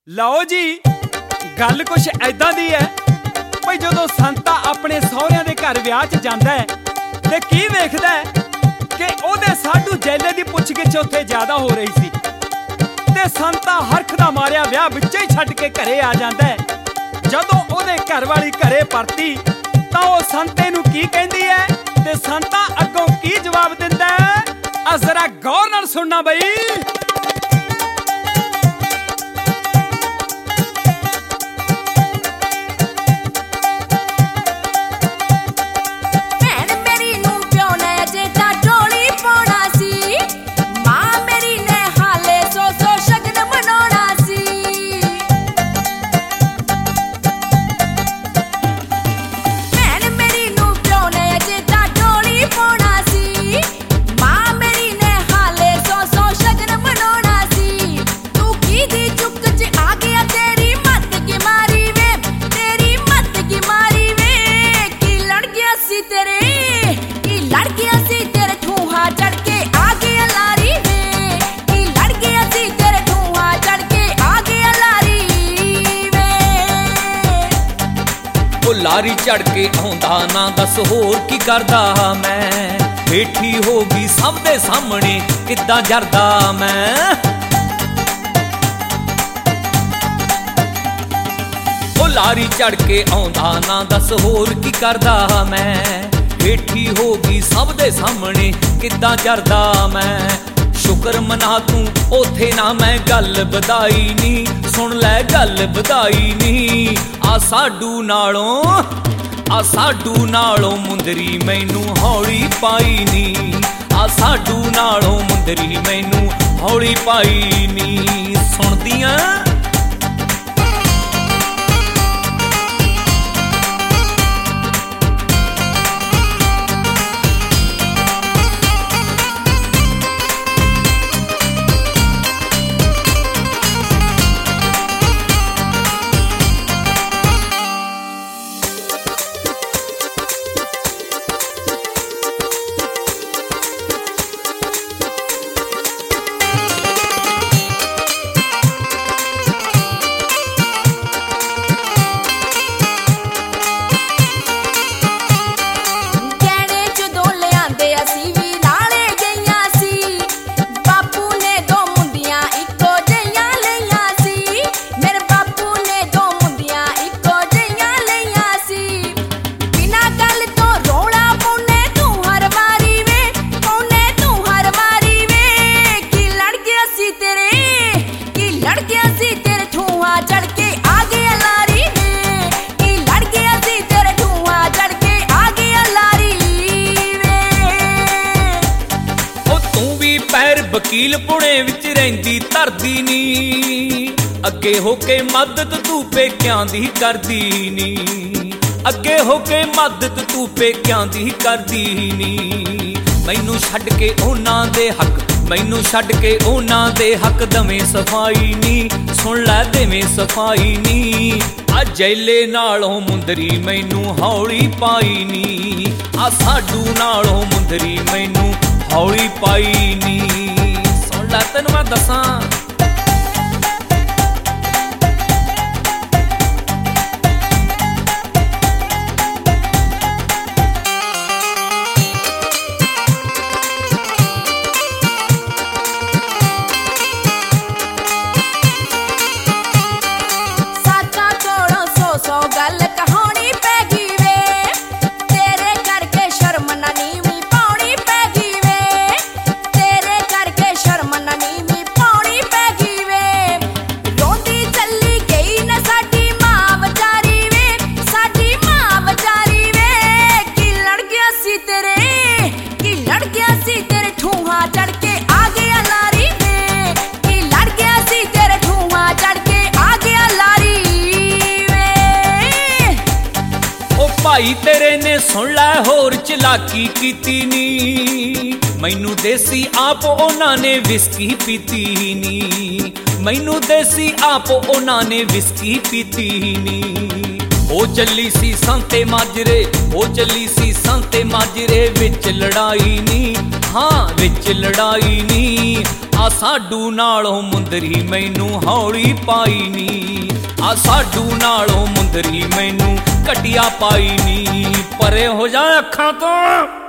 ਲਓ ਜੀ, ਗੱਲ ਕੁਛ ਐਦਾਂ ਦੀ ਹੈ ਭਈ ਜਦੋਂ ਸੰਤਾ ਆਪਣੇ ਸਹੁਰਿਆਂ ਦੇ ਘਰ ਵਿਆਹ 'ਚ ਜਾਂਦਾ ਹੈ ਤੇ ਕੀ ਵੇਖਦਾ ਹੈ ਕਿ ਉਹਦੇ ਸਾਧੂ ਜੈਲੇ ਦੀ ਪੁੱਛਗਿੱਛ ਉੱਥੇ ਜ਼ਿਆਦਾ ਹੋ ਰਹੀ ਸੀ ਤੇ ਸੰਤਾ ਹਰਖ ਦਾ ਮਾਰਿਆ ਵਿਆਹ ਵਿੱਚੇ ਹੀ ਛੱਡ ਕੇ ਘਰੇ ਆ ਜਾਂਦਾ ਹੈ। ਜਦੋਂ ਉਹਦੇ ਘਰ ਵਾਲੀ ਘਰੇ ਪਰਤੀ ਤਾਂ ਉਹ ਸੰਤੇ ਨੂੰ ਕੀ ਕਹਿੰਦੀ ਹੈ ਤੇ ਸੰਤਾ ਅੱਗੋਂ ਕੀ ਜਵਾਬ ਦਿੰਦਾ ਹੈ, ਆ ਜ਼ਰਾ ਗੌਰ ਨਾਲ ਸੁਣਨਾ ਬਈ। ਲਾਰੀ ਝੜ ਕੇ ਆਉਂਦਾ ਨਾ ਦੱਸ ਹੋਰ ਕੀ ਕਰਦਾ ਮੈਂ, ਬੈਠੀ ਹੋ ਗਈ ਸਭ ਦੇ ਸਾਹਮਣੇ ਕਿੱਦਾਂ ਜਰਦਾ ਮੈਂ। ਉਹ ਲਾਰੀ ਝੜ ਕੇ ਆਉਂਦਾ ਨਾ ਦੱਸ ਹੋਰ ਕੀ ਕਰਦਾ ਮੈਂ, ਬੈਠੀ ਹੋ ਗਈ ਸਭ ਦੇ ਸਾਹਮਣੇ ਕਿੱਦਾਂ ਜਰਦਾ ਮੈਂ। ਸ਼ੁਕਰ ਮਨਾ ਤੂੰ ਉਥੇ ਨਾ ਮੈਂ ਗੱਲ ਵਧਾਈ ਨੀ, ਸੁਣ ਲੈ ਗੱਲ ਵਧਾਈ ਨੀ। ਆ ਸਾਡੂ ਨਾਲੋਂ ਮੁੰਦਰੀ ਮੈਨੂੰ ਹੌਲੀ ਪਾਈ ਨੀ, ਆ ਸਾਡੂ ਨਾਲੋਂ ਮੁੰਦਰੀ ਮੈਨੂੰ ਹੌਲੀ ਪਾਈ ਨੀ। ਸੁਣਦੀਆਂ ਵਕੀਲ ਪੁਣੇ ਵਿੱਚ ਰਹਿੰਦੀ ਧਰਦੀ ਨੀ, ਅੱਗੇ ਹੋ ਕੇ ਮਦਦ ਤੂੰ ਪੇਕਿਆਂ ਦੀ ਕਰਦੀ ਨੀ, ਅੱਗੇ ਹੋ ਕੇ ਮਦਦ ਤੂੰ ਪੇਕਿਆਂ ਦੀ ਕਰਦੀ ਨੀ। ਮੈਨੂੰ ਛੱਡ ਕੇ ਉਹਨਾਂ ਦੇ ਹੱਕ, ਮੈਨੂੰ ਛੱਡ ਕੇ ਉਹਨਾਂ ਦੇ ਹੱਕ ਦਵੇਂ ਸਫਾਈ ਨੀ, ਸੁਣ ਲੈ ਦੇਵੇਂ ਸਫਾਈ ਨੀ। ਆ ਜੈਲੇ ਨਾਲੋਂ ਮੁੰਦਰੀ ਮੈਨੂੰ ਹੌਲੀ ਪਾਈ ਨੀ, ਆ ਸਾਡੂ ਨਾਲੋਂ ਮੁੰਦਰੀ ਮੈਨੂੰ ਹੌਲੀ ਪਾਈ ਨੀ। ਸੁਣ ਲੈ ਤੈਨੂੰ ਮੈਂ ਦੱਸਾਂ ਭਾਈ ਤੇਰੇ ਨੇ ਸੁਣ ਲੈ ਹੋਰ ਚਲਾਕੀ ਕੀਤੀ ਨੀ, ਮੈਨੂੰ ਦੇਸੀ ਆਪ ਉਹਨਾਂ ਨੇ ਵਿਸਕੀ ਪੀਤੀ ਨੀ, ਮੈਨੂੰ ਦੇਸੀ ਆਪ ਉਹਨਾਂ ਨੇ ਵਿਸਕੀ ਪੀਤੀ ਨੀ। ਉਹ ਚੱਲੀ ਸੀ ਸੰਤੇ ਮਾਜਰੇ, ਉਹ ਚੱਲੀ ਸੀ ਸੰਤੇ ਮਾਜਰੇ ਵਿੱਚ ਲੜਾਈ ਨੀ, ਹਾਂ ਵਿੱਚ ਲੜਾਈ ਨੀ ਆ ਸਾਡੂ ਨਾਲੋਂ ਮੁੰਦਰੀ ਮੈਨੂੰ ਹੌਲੀ ਪਾਈ ਨੀ ਆ ਸਾਡੂ ਨਾਲੋਂ ਮੁੰਦਰੀ ਮੈਨੂੰ ਘਟਿਆ ਪਾਈ ਨੀ ਪਰੇ ਹੋ ਜਾ ਅੱਖਾਂ ਤੋਂ।